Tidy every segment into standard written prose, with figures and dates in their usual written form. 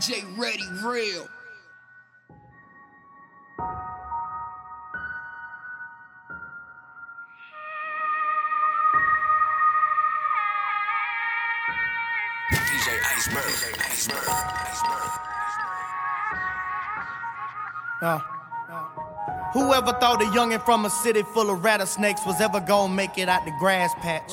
DJ Ready Real. DJ Iceberg. Whoever thought a youngin' from a city full of rattlesnakes was ever gonna make it out the grass patch?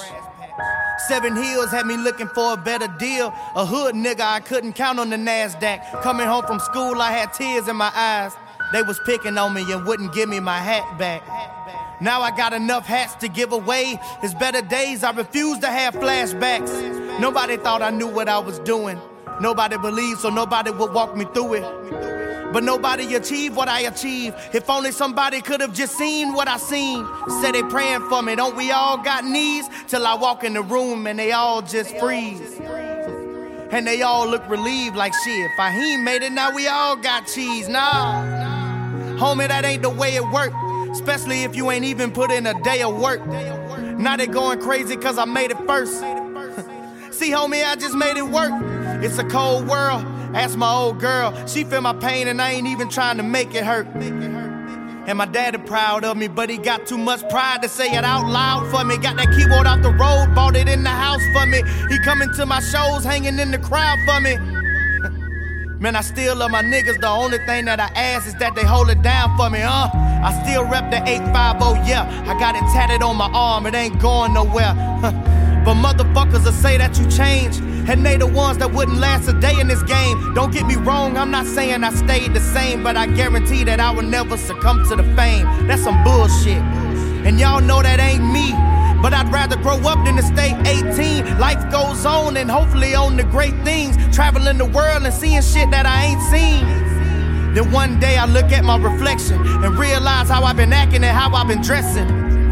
7 Hills had me looking for a better deal. A hood nigga, I couldn't count on the NASDAQ. Coming home from school, I had tears in my eyes. They was picking on me and wouldn't give me my hat back. Now I got enough hats to give away. It's better days, I refuse to have flashbacks. Nobody thought I knew what I was doing. Nobody believed, so nobody would walk me through it. But nobody achieved what I achieved. If only somebody could have just seen what I seen. Said they praying for me, don't we all got knees? Till I walk in the room and they all just freeze. And they all look relieved like shit. Fahim made it, now we all got cheese. Nah, homie, that ain't the way it work. Especially if you ain't even put in a day of work. Now they going crazy cause I made it first. See, homie, I just made it work. It's a cold world. Ask my old girl, she feel my pain and I ain't even trying to make it hurt. And my daddy proud of me, but he got too much pride to say it out loud for me. Got that keyboard off the road, bought it in the house for me. He coming to my shows, hanging in the crowd for me. Man, I still love my niggas, the only thing that I ask is that they hold it down for me, I still rep the 850, yeah. I got it tatted on my arm, it ain't going nowhere. But motherfuckers will say that you changed, and they the ones that wouldn't last a day in this game. Don't get me wrong, I'm not saying I stayed the same, but I guarantee that I will never succumb to the fame. That's some bullshit, and y'all know that ain't me. But I'd rather grow up than to stay 18. Life goes on and hopefully on to great things. Traveling the world and seeing shit that I ain't seen. Then one day I look at my reflection and realize how I've been acting and how I've been dressing.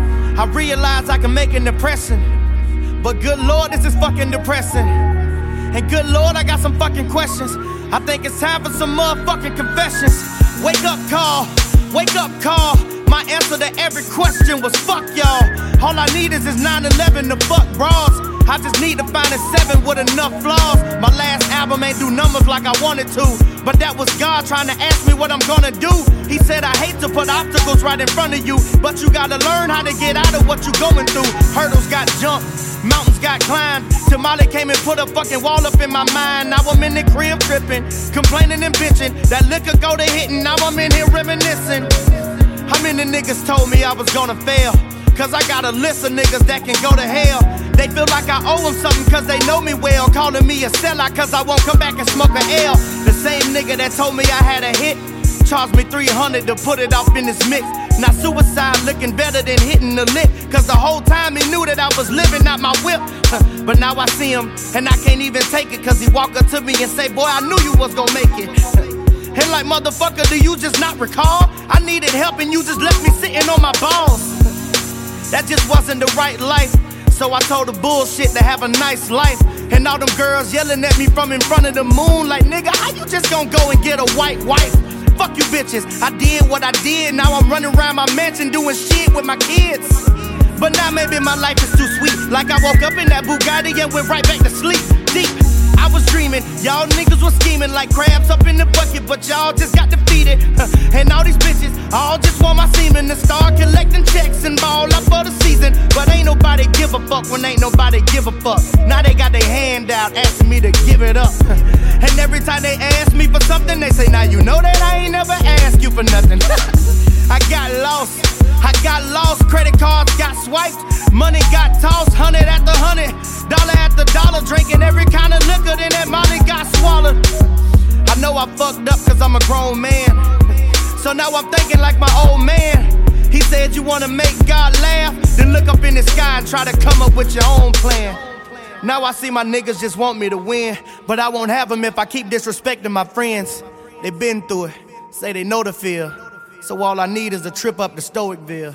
I realize I can make an impression, but good Lord, this is fucking depressing. And good Lord, I got some fucking questions. I think it's time for some motherfucking confessions. Wake up call, wake up call. My answer to every question was fuck y'all. All I need is 9/11 to fuck bras. I just need to find a 7 with enough flaws. My last album ain't do numbers like I wanted to, but that was God trying to ask me what I'm gonna do. He said I hate to put obstacles right in front of you, but you gotta learn how to get out of what you going through. Hurdles got jumped, mountains got climbed. Tamale came and put a fucking wall up in my mind. Now I'm in the crib tripping, complaining and bitching. That liquor go to hitting, now I'm in here reminiscing. How many niggas told me I was gonna fail? Cause I got a list of niggas that can go to hell. They feel like I owe them something cause they know me well. Calling me a sellout cause I won't come back and smoke a L. The same nigga that told me I had a hit charged me $300 to put it off in this mix. Now suicide looking better than hitting the lick, cause the whole time he knew that I was living out my whip. But now I see him and I can't even take it, cause he walk up to me and say, boy, I knew you was gonna make it. And like, motherfucker, do you just not recall? I needed help and you just left me sitting on my balls. That just wasn't the right life, so I told the bullshit to have a nice life. And all them girls yelling at me from in front of the moon like, nigga, how you just gonna go and get a white wife? Fuck you bitches, I did what I did. Now I'm running around my mansion doing shit with my kids. But now maybe my life is too sweet. Like I woke up in that Bugatti and went right back to sleep. Deep, I was dreaming, y'all niggas was scheming like crabs up in the bucket, but y'all just got defeated. And all these bitches all just want my semen to start collecting checks and ball up for the season. But ain't nobody give a fuck when ain't nobody give a fuck. Now they got their hand out asking me to give it up. And every time they ask me for something, they say, now you know that I ain't never asked you for nothing. I got lost, credit cards got swiped, money got tossed, 100 after 100, dollar after dollar, drinking every kind of liquor, then that money got swallowed. I know I fucked up cause I'm a grown man, so now I'm thinking like my old man. He said you wanna make God laugh, then look up in the sky and try to come up with your own plan. Now I see my niggas just want me to win, but I won't have them if I keep disrespecting my friends. They been through it, say they know the feel, so all I need is a trip up to Stoicville.